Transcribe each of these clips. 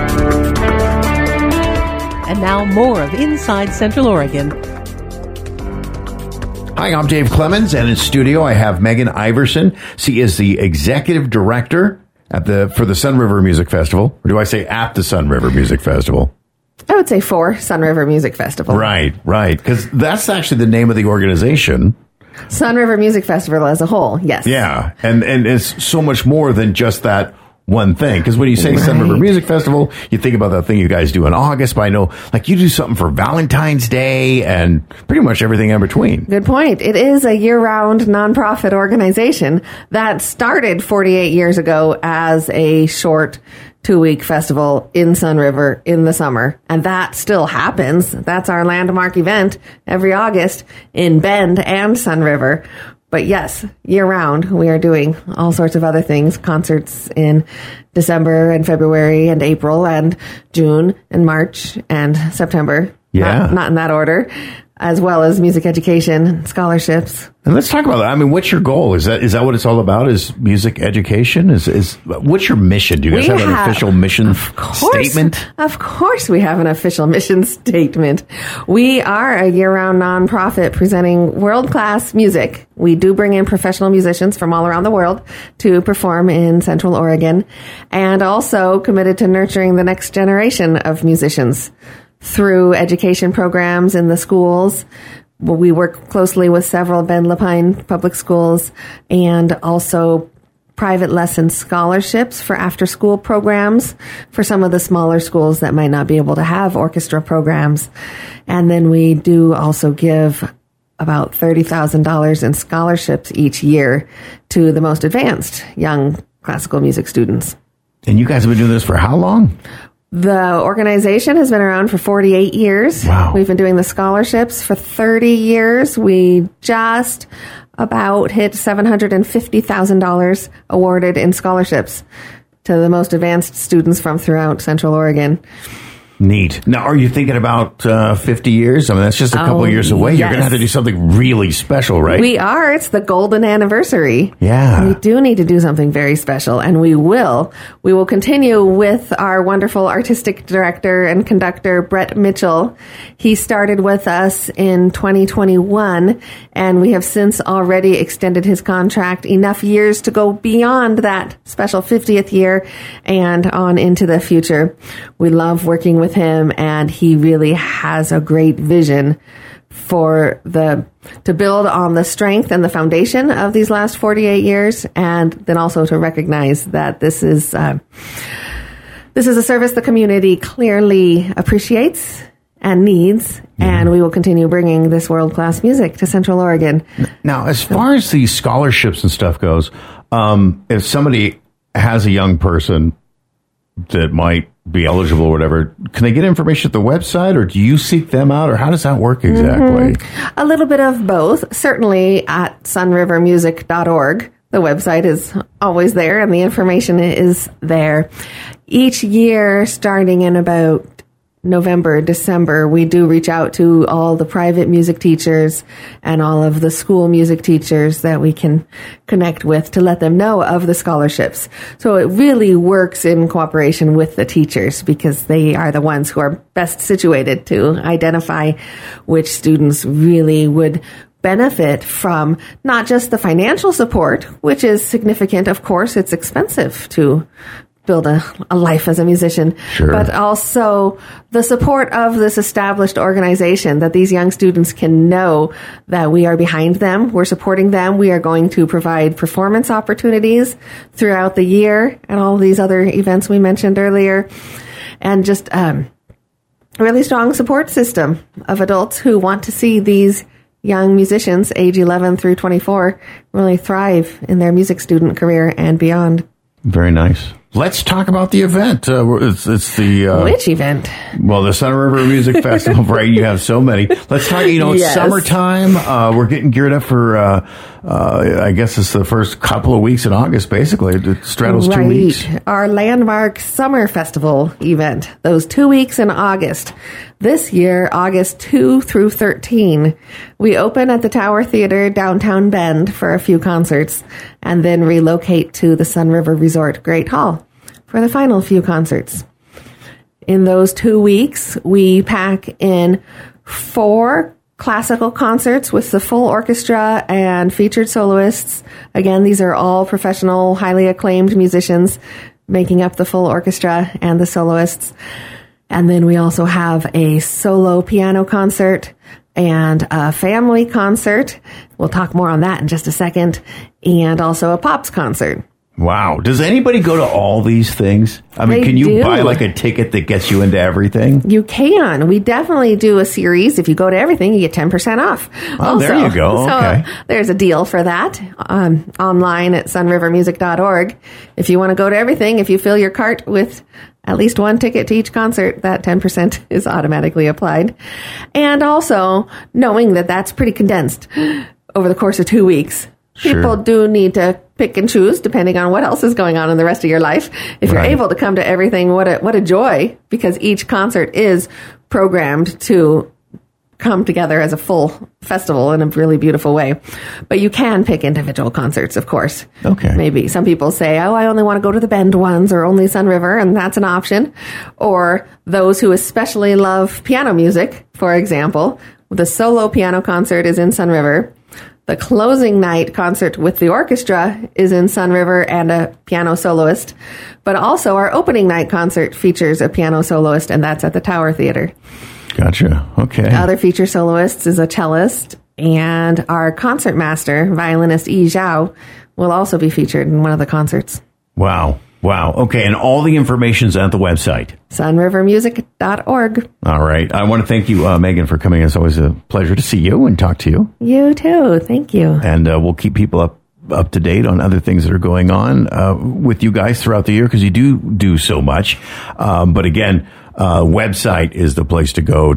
And now more of Inside Central Oregon. Hi, I'm Dave Clemens, and in studio I have Megan Iverson. She is the executive director for the Sun River Music Festival. Or do I say at the Sun River Music Festival? I would say for Sun River Music Festival. Right. Because that's actually the name of the organization. Sun River Music Festival as a whole, yes. Yeah, and it's so much more than just that one thing. Because when you say Sun River Music Festival, you think about that thing you guys do in August, but I know like you do something for Valentine's Day and pretty much everything in between. Good point. It is a year-round nonprofit organization that started 48 years ago as a short 2-week festival in Sun River in the summer. And that still happens. That's our landmark event every August in Bend and Sun River. But yes, year-round, we are doing all sorts of other things, concerts in December and February and April and June and March and September. Yeah. Not in that order, as well as music education, scholarships. And let's talk about that. I mean, what's your goal? Is that what it's all about? Is music education? Is what's your mission? Do you guys have an official mission statement? Of course we have an official mission statement. We are a year-round nonprofit presenting world-class music. We do bring in professional musicians from all around the world to perform in Central Oregon, and also committed to nurturing the next generation of musicians through education programs in the schools. We work closely with several Bend Lapine public schools and also private lesson scholarships for after-school programs for some of the smaller schools that might not be able to have orchestra programs. And then we do also give about $30,000 in scholarships each year to the most advanced young classical music students. And you guys have been doing this for how long? The organization has been around for 48 years. Wow. We've been doing the scholarships for 30 years. We just about hit $750,000 awarded in scholarships to the most advanced students from throughout Central Oregon. Neat. Now, are you thinking about 50 years? I mean, that's just a couple of years away. Yes. You're going to have to do something really special, right? We are. It's the golden anniversary. Yeah. We do need to do something very special, and we will. We will continue with our wonderful artistic director and conductor, Brett Mitchell. He started with us in 2021, and we have since already extended his contract enough years to go beyond that special 50th year and on into the future. We love working with him, and he really has a great vision to build on the strength and the foundation of these last 48 years, and then also to recognize that this is a service the community clearly appreciates and needs, and we will continue bringing this world-class music to Central Oregon. Now, as far as the scholarships and stuff goes, if somebody has a young person that might be eligible or whatever, can they get information at the website, or do you seek them out, or how does that work exactly? A little bit of both. Certainly at sunrivermusic.org. The website is always there and the information is there. Each year, starting in about November, December, we do reach out to all the private music teachers and all of the school music teachers that we can connect with to let them know of the scholarships. So it really works in cooperation with the teachers because they are the ones who are best situated to identify which students really would benefit from not just the financial support, which is significant. Of course, it's expensive to build a life as a musician, sure, but also the support of this established organization, that these young students can know that we are behind them, we're supporting them, we are going to provide performance opportunities throughout the year and all these other events we mentioned earlier, and just a really strong support system of adults who want to see these young musicians, age 11 through 24, really thrive in their music student career and beyond. Very nice. Let's talk about the event. It's the... Which event? Well, the Sun River Music Festival, right? You have so many. Let's talk, it's Yes. summertime. We're getting geared up for, I guess it's the first couple of weeks in August, basically. It straddles 2 weeks. Our landmark summer festival event, those 2 weeks in August. This year, August 2 through 13, we open at the Tower Theater, downtown Bend, for a few concerts, and then relocate to the Sun River Resort Great Hall for the final few concerts. In those 2 weeks, we pack in 4 classical concerts with the full orchestra and featured soloists. Again, these are all professional, highly acclaimed musicians making up the full orchestra and the soloists. And then we also have a solo piano concert and a family concert. We'll talk more on that in just a second. And also a pops concert. Wow. Does anybody go to all these things? I mean, can you buy like a ticket that gets you into everything? You can. We definitely do a series. If you go to everything, you get 10% off. Oh, also, there you go. Okay. So there's a deal for that online at sunrivermusic.org. If you want to go to everything, if you fill your cart with at least one ticket to each concert, that 10% is automatically applied. And also, knowing that that's pretty condensed over the course of 2 weeks. People do need to pick and choose depending on what else is going on in the rest of your life. If you're able to come to everything, what a joy, because each concert is programmed to come together as a full festival in a really beautiful way. But you can pick individual concerts, of course. Okay. Maybe some people say, oh, I only want to go to the Bend ones or only Sun River, and that's an option. Or those who especially love piano music, for example, the solo piano concert is in Sun River. The closing night concert with the orchestra is in Sun River and a piano soloist. But also our opening night concert features a piano soloist, and that's at the Tower Theater. Gotcha. Okay. Other feature soloists is a cellist, and our concertmaster, violinist Yi Zhao, will also be featured in one of the concerts. Wow. Wow. Okay. And all the information's at the website. sunrivermusic.org. All right. I want to thank you, Megan, for coming. It's always a pleasure to see you and talk to you. You too. Thank you. And we'll keep people up to date on other things that are going on with you guys throughout the year, because you do so much. But again, website is the place to go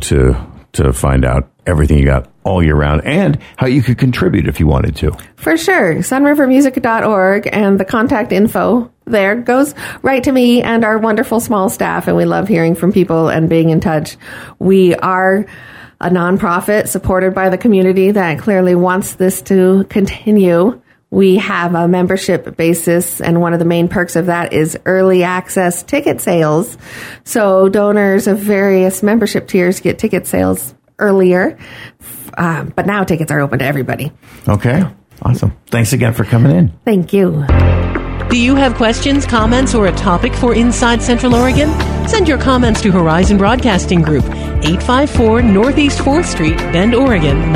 to find out everything you got all year round and how you could contribute if you wanted to. For sure. sunrivermusic.org, and the contact info there goes right to me and our wonderful small staff, and we love hearing from people and being in touch. We are a nonprofit supported by the community that clearly wants this to continue. We have a membership basis, and one of the main perks of that is early access ticket sales. So donors of various membership tiers get ticket sales earlier, but now tickets are open to everybody. Okay, awesome. Thanks again for coming in. Thank you. Do you have questions, comments, or a topic for Inside Central Oregon? Send your comments to Horizon Broadcasting Group, 854 Northeast 4th Street, Bend, Oregon,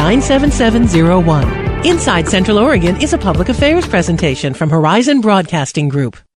97701. Inside Central Oregon is a public affairs presentation from Horizon Broadcasting Group.